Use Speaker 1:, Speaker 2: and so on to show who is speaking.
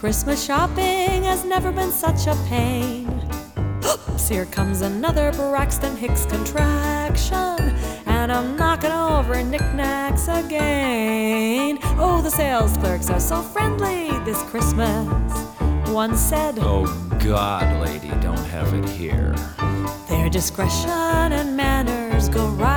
Speaker 1: Christmas shopping has never been such a pain. Oops, here comes another Braxton Hicks contraction, and I'm knocking over knickknacks again. Oh, the sales clerks are so friendly this Christmas. One said,
Speaker 2: "Oh God, lady, don't have it here."
Speaker 1: Their discretion and manners go right